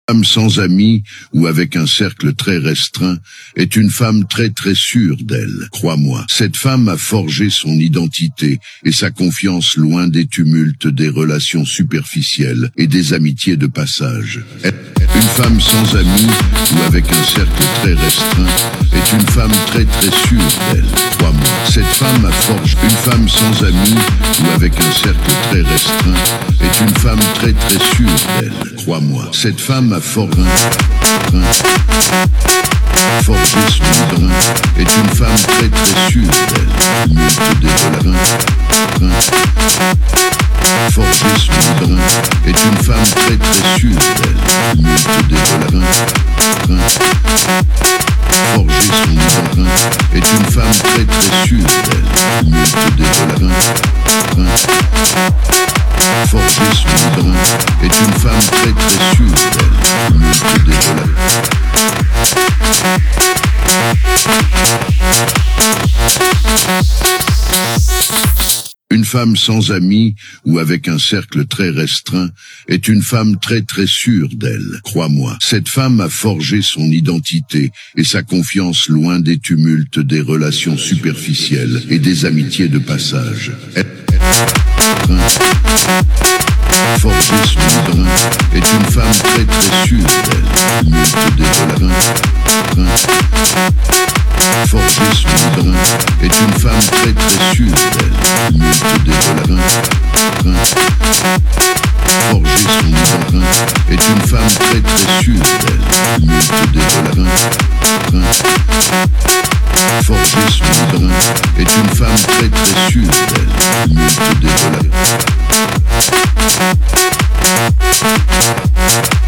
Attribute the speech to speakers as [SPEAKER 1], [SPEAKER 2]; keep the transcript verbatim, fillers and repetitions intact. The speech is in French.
[SPEAKER 1] femme sans amis ou avec un cercle très restreint est une femme très très sûre d'elle, crois-moi. Cette femme a forgé son identité et sa confiance loin des tumultes des relations superficielles et des amitiés de passage. Une femme sans amis ou avec un cercle très restreint est une femme très très sûre d'elle, crois-moi. Cette femme a forgé une femme sans amis ou avec un cercle très restreint est une femme très très sûre d'elle, crois-moi. Cette femme a forgé forgé son identité est une femme très très sûre d'elle. Tumulte des relations forgé son identité est une femme très très sûre d'elle. Tumulte des relations forger son identité est une femme très très sûre d'elle. Tumulte des relations forger son identité est une femme très très sûre d'elle. Tumulte des relations Une femme sans amis ou avec un cercle très restreint est une femme très très sûre d'elle, crois-moi. Cette femme a forgé son identité et sa confiance loin des tumultes des relations superficielles et des amitiés de passage. Forger son identité est une femme très très sûre d'elle. Tumulte des relations forger son identité est une femme très très sûre d'elle. Tumulte des relations forger son identité est une femme très très sûre d'elle. Tumulte des relations forger son identité est une femme très très sûre d'elle. Tumulte des relations